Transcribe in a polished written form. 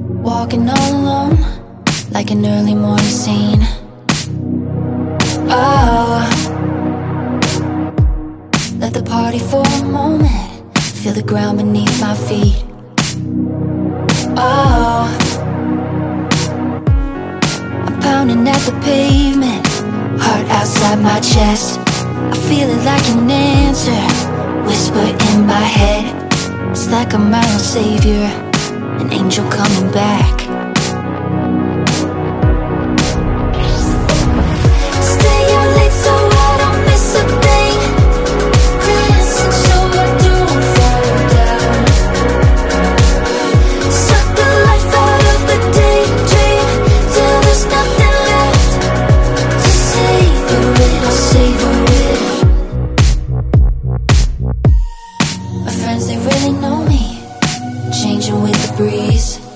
Walking all alone, like an early morning scene. Oh, let the party for a moment, feel the ground beneath my feet. Oh, I'm pounding at the pavement, heart outside my chest. I feel it like an answer, whisper in my head. It's like I'm my own savior, an angel coming back. Stay up late so I don't miss a thing, dancing so I don't fall down. Suck the life out of the daydream till there's nothing left to savor it. I'll savor it. My friends, they really know me, changing with the breeze.